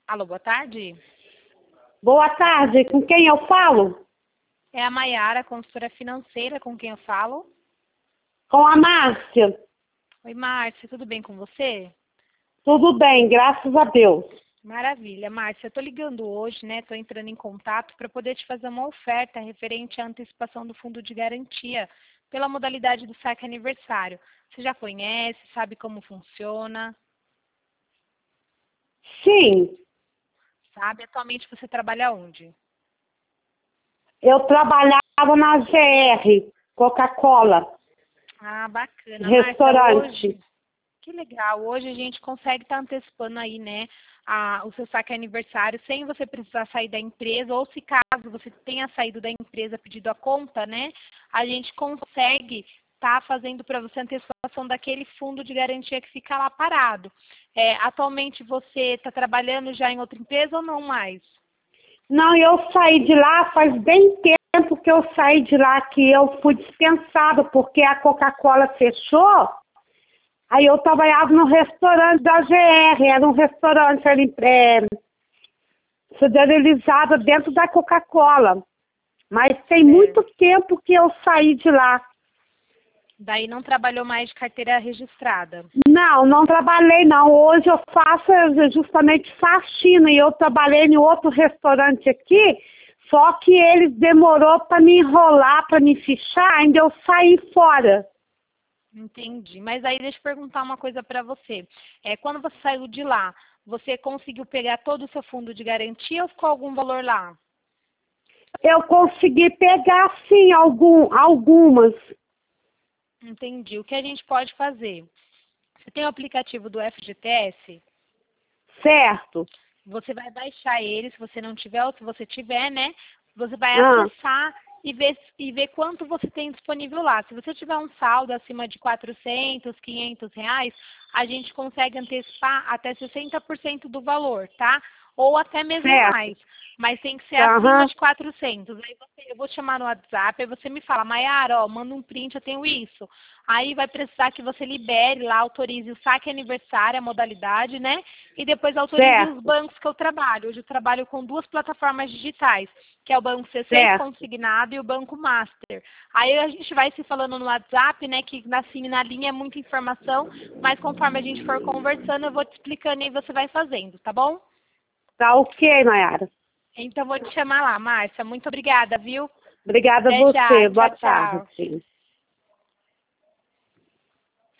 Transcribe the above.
Alô, boa tarde. Boa tarde, com quem eu falo? É a Maiara, consultora financeira, com quem eu falo. Com a Márcia. Oi, Márcia, tudo bem com você? Tudo bem, graças a Deus. Maravilha, Márcia, eu tô ligando hoje, né? Tô entrando em contato para poder te fazer uma oferta referente à antecipação do fundo de garantia pela modalidade do saque aniversário. Você já conhece, sabe como funciona? Sim, Sabe? Atualmente você trabalha onde? eu trabalhava na GR, Coca-Cola, Ah, bacana, Márcia, restaurante. hoje. Que legal. Hoje a gente consegue estar antecipando aí, né, o seu saque aniversário sem você precisar sair da empresa, ou se caso você tenha saído da empresa pedido a conta, né, a gente consegue estar fazendo para você a antecipação daquele fundo de garantia que fica lá parado. Atualmente você está trabalhando já em outra empresa ou não mais? Não, eu saí de lá faz bem tempo que eu saí de lá, que eu fui dispensada, porque a Coca-Cola fechou. Aí eu trabalhava no restaurante da GR, era um restaurante federalizado dentro da Coca-Cola. Mas tem muito tempo que eu saí de lá. Daí não trabalhou mais de carteira registrada. Não, não trabalhei não. Hoje eu faço justamente faxina e eu trabalhei em outro restaurante aqui, só que eles demorou para me enrolar, para me fichar, ainda eu saí fora. Entendi. Mas aí deixa eu perguntar uma coisa para você. Quando você saiu de lá, você conseguiu pegar todo o seu fundo de garantia ou ficou algum valor lá? Eu consegui pegar sim algumas. Entendi. O que a gente pode fazer? Você tem o aplicativo do FGTS? Certo. Você vai baixar ele, se você não tiver, ou se você tiver, né? Você vai Ah, acessar e ver quanto você tem disponível lá. Se você tiver um saldo acima de 400, 500 reais, a gente consegue antecipar até 60% do valor, tá? Ou até mesmo certo. mais. Mas tem que ser acima Aham, de 400. Aí eu vou te chamar no WhatsApp, aí você me fala, Maiara, ó, manda um print, eu tenho isso. Aí vai precisar que você libere lá, autorize o saque aniversário, a modalidade, né? E depois autorize os certo, bancos que eu trabalho. Hoje eu trabalho com duas plataformas digitais, que é o Banco C6 certo. Consignado e o Banco Master. Aí a gente vai se falando no WhatsApp, né, que assim, na linha é muita informação, mas conforme a gente for conversando, eu vou te explicando e você vai fazendo, tá bom? Tá ok, Nayara. Então vou te chamar lá, Márcia. Muito obrigada, viu? Obrigada a Até já. você. Tchau, Boa tchau. tarde.